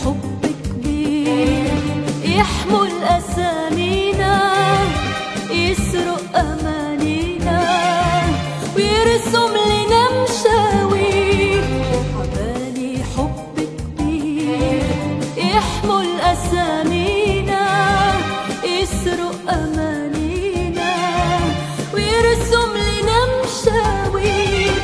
حب كبير يحمل أسامينا، يسرق أمانينا ويرسم لنا مشاوير. عبالي حب كبير يحمل أسامينا، يسرق أمانينا ويرسم لنا مشاوير.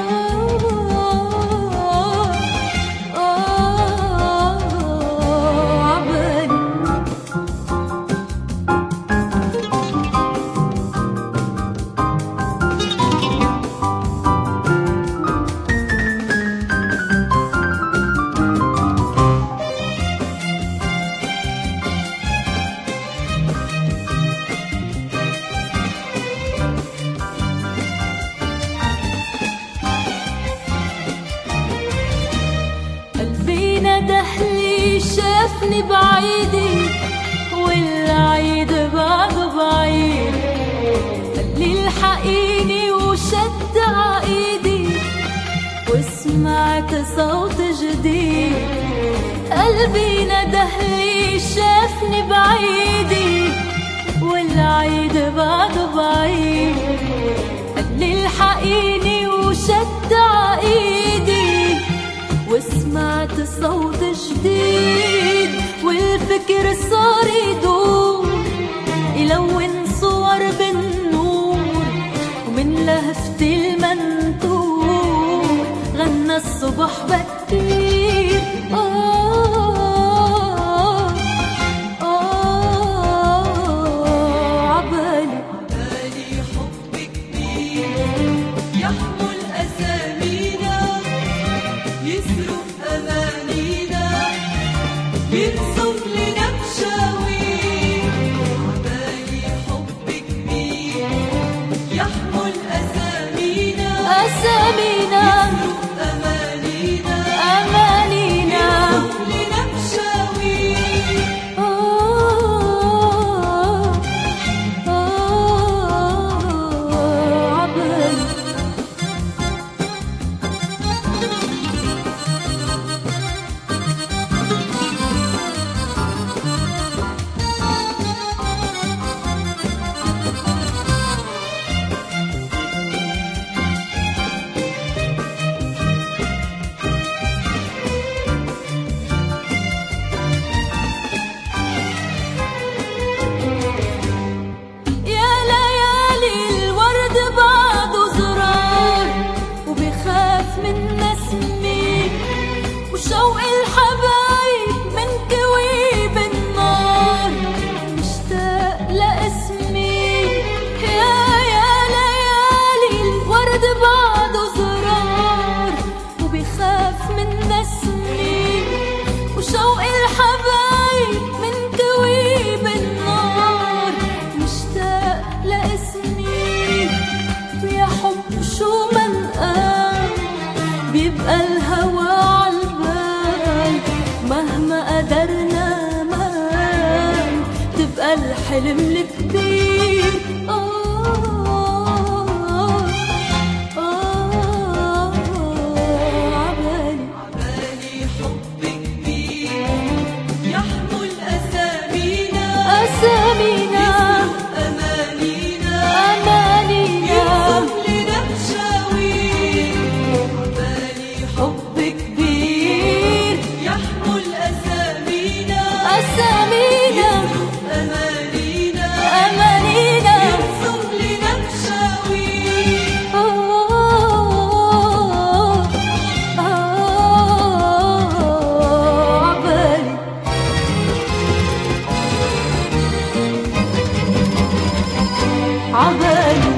دهلي شافني بعيدي والعيد بعده بعيد، قال لي الحقيني وشد عايدي وسمعت صوت جديد. قلبي ندهلي شافني بعيدي والعيد بعده بعيد، قال لي الحقيني وشد عايدي وسمعت صوت جديد. والفكر صار يدور يلون صور بالنور، ومن لهفة المنثور غنى الصبح بكير. عبالي حب كبير يحمل أسامينا، يسرق أمانينا يرسم لنا مشاوير. عبالي حب كبير يحمل أسامينا، يسرق أمانينا يرسم لنا مشاوير. وشوق الحبايب من كوي بالنار مشتاق لاسمي. يا ليالي الورد بعده زرار وبخاف من نسمي، وشوق الحبايب من كوي بالنار مشتاق لاسمي. ويا حب شو ما نقال بيبقى الهوى مهما قدرنا ما تبقى الحلم الكبير. عبالي حب كبير يحمل أسامينا، يسرق أمانينا يرسم لنا مشاوير. عبالي حب كبير يحمل أسامينا، يسرق أمانينا يرسم لنا مشاوير. عبالي